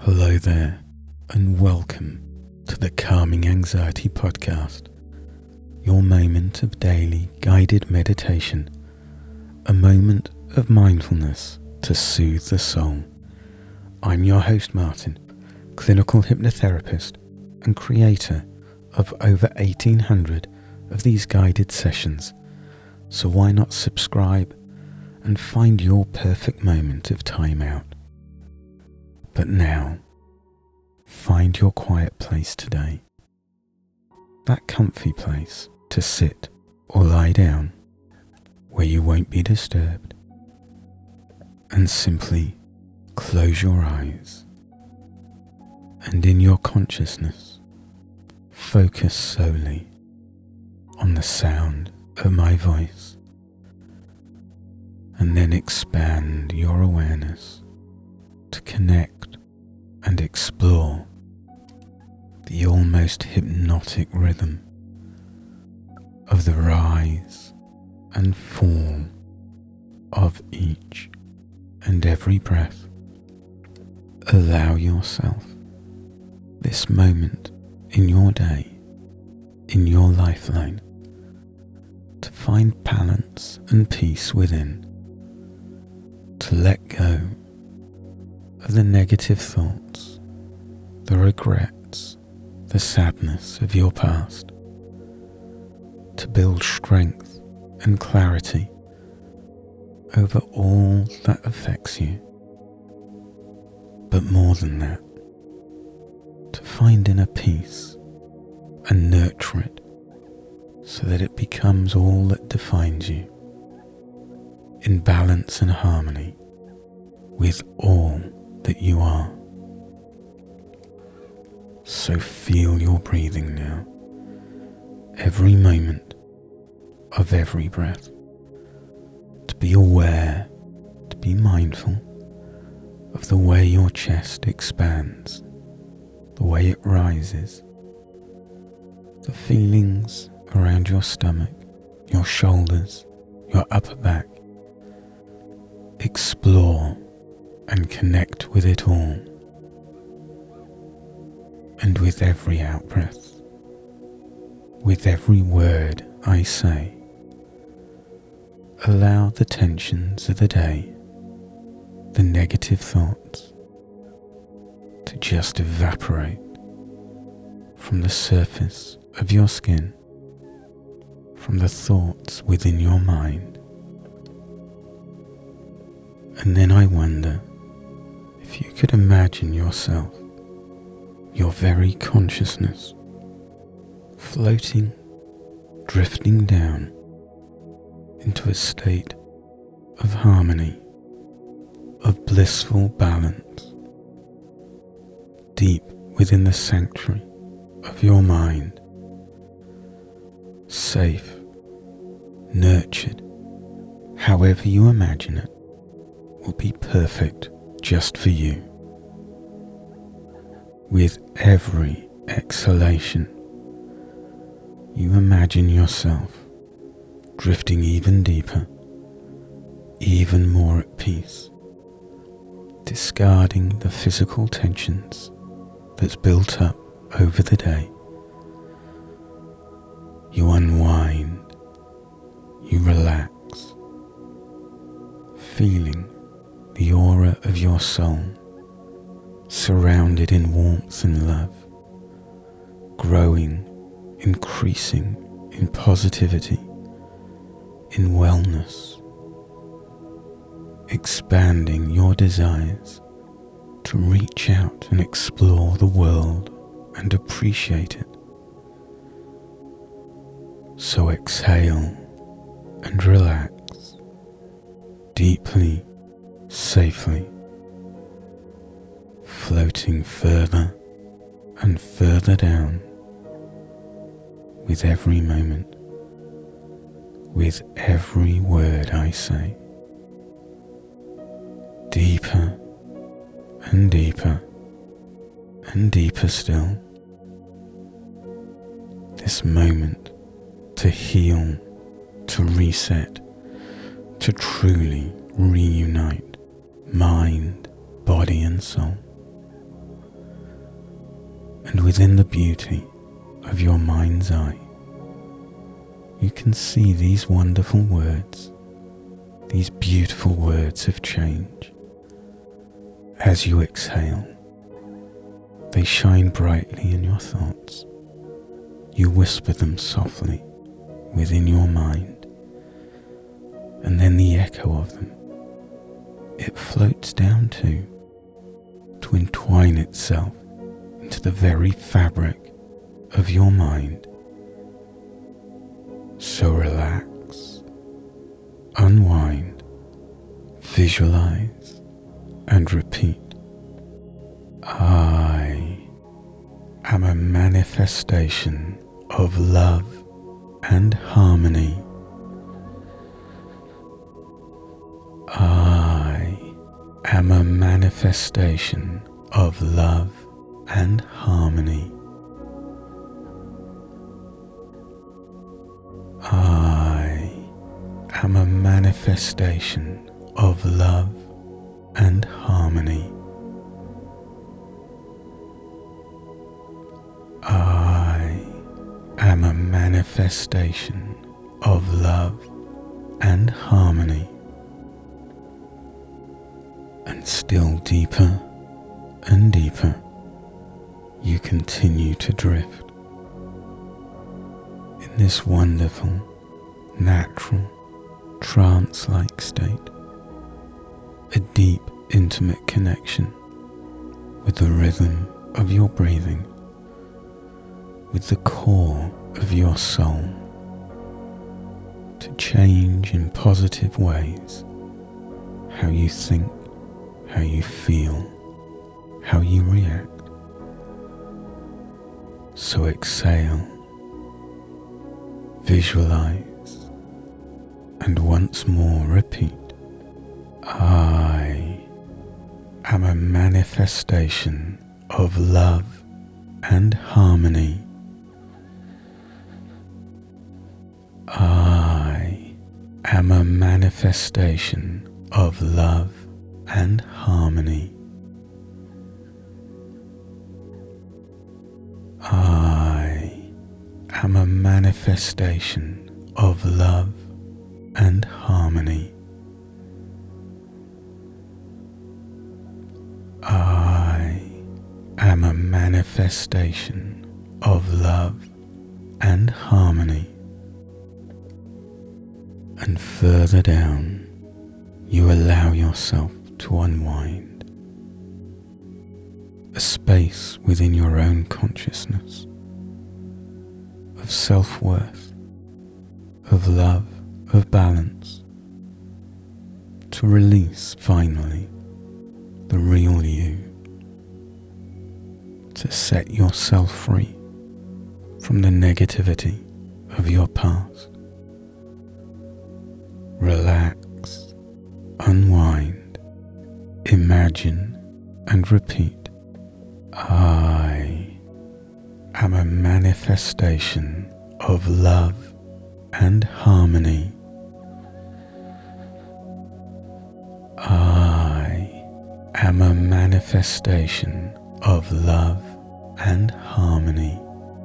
Hello there, and welcome to the Calming Anxiety Podcast, your moment of daily guided meditation, a moment of mindfulness to soothe the soul. I'm your host Martin, clinical hypnotherapist and creator of over 1,800 of these guided sessions, so why not subscribe and find your perfect moment of time out. But now, find your quiet place today, that comfy place to sit or lie down where you won't be disturbed, and simply close your eyes and in your consciousness focus solely on the sound of my voice, and then expand your awareness to connect and explore the almost hypnotic rhythm of the rise and fall of each and every breath. Allow yourself this moment in your day, in your lifeline, to find balance and peace within, to let go of the negative thoughts, the regrets, the sadness of your past, to build strength and clarity over all that affects you. But more than that, to find inner peace and nurture it so that it becomes all that defines you, in balance and harmony with all that you are. So feel your breathing now, every moment of every breath, to be aware, to be mindful of the way your chest expands, the way it rises, the feelings around your stomach, your shoulders, your upper back. Explore and connect with it all. And with every out-breath, with every word I say, allow the tensions of the day, the negative thoughts, to just evaporate from the surface of your skin, from the thoughts within your mind. And then I wonder if you could imagine yourself, your very consciousness, floating, drifting down into a state of harmony, of blissful balance, deep within the sanctuary of your mind, safe, nurtured, however you imagine it, will be perfect just for you. With every exhalation, you imagine yourself drifting even deeper, even more at peace, discarding the physical tensions that's built up over the day. You unwind, you relax, feeling the aura of your soul, surrounded in warmth and love, growing, increasing in positivity, in wellness, expanding your desires to reach out and explore the world and appreciate it. So exhale and relax deeply, safely, floating further and further down with every moment, with every word I say, deeper and deeper and deeper still. This moment to heal, to reset, to truly reunite mind, body and soul. And within the beauty of your mind's eye, you can see these wonderful words, these beautiful words of change. As you exhale, they shine brightly in your thoughts. You whisper them softly within your mind, and then the echo of them, it floats down to entwine itself into the very fabric of your mind. So relax, unwind, visualize, and repeat. I am a manifestation of love and harmony. I am a manifestation of love and harmony. I am a manifestation of love and harmony. I am a manifestation of love and harmony. And still deeper and deeper, you continue to drift in this wonderful, natural, trance-like state, a deep, intimate connection with the rhythm of your breathing, with the core of your soul, to change in positive ways how you think, how you feel, how you react. So exhale, visualize, and once more repeat. I am a manifestation of love and harmony. I am a manifestation of love and harmony. I am a manifestation of love and harmony. I am a manifestation of love and harmony. And further down, you allow yourself to unwind. A space within your own consciousness of self-worth, of love, of balance, to release finally the real you, to set yourself free from the negativity of your past. Relax, unwind, imagine, and repeat. I am a manifestation of love and harmony. I am a manifestation of love and harmony.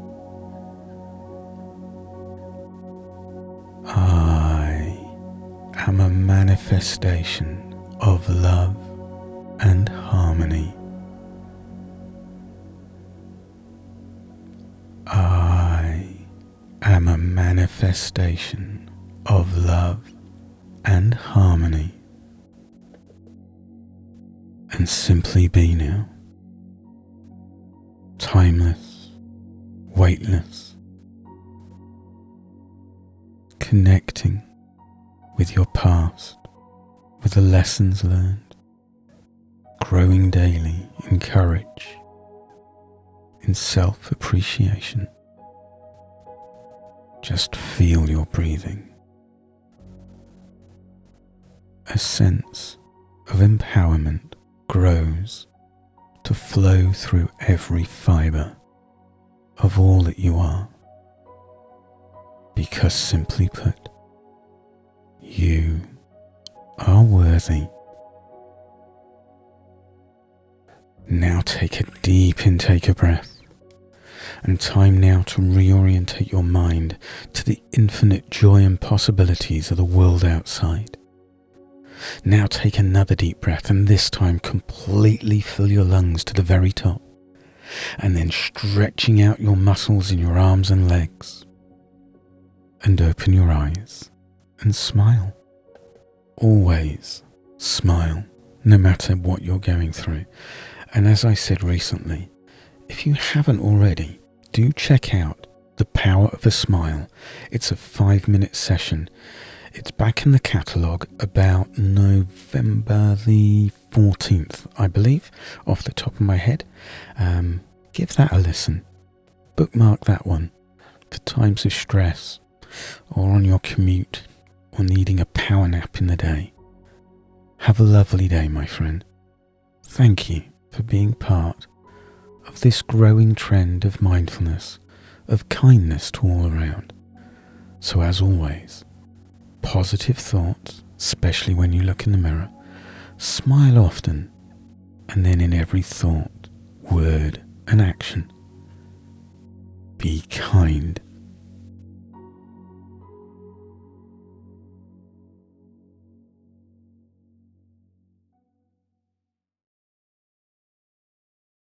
I am a manifestation of love and harmony. I am a manifestation of love and harmony. And simply be now, timeless, weightless, connecting with your past, with the lessons learned, growing daily in courage, in self-appreciation. Just feel your breathing. A sense of empowerment grows to flow through every fibre of all that you are. Because simply put, you are worthy. Now take a deep intake of breath and time now to reorientate your mind to the infinite joy and possibilities of the world outside. Now take another deep breath, and this time completely fill your lungs to the very top, and then stretching out your muscles in your arms and legs. And open your eyes and smile. Always smile, no matter what you're going through. And as I said recently, if you haven't already, do check out The Power of a Smile. It's a 5-minute session. It's back in the catalogue about November the 14th, I believe, off the top of my head. Give that a listen. Bookmark that one for times of stress, or on your commute, or needing a power nap in the day. Have a lovely day, my friend. Thank you for being part of this growing trend of mindfulness, of kindness to all around. So as always, positive thoughts, especially when you look in the mirror. Smile often, and then in every thought, word and action, be kind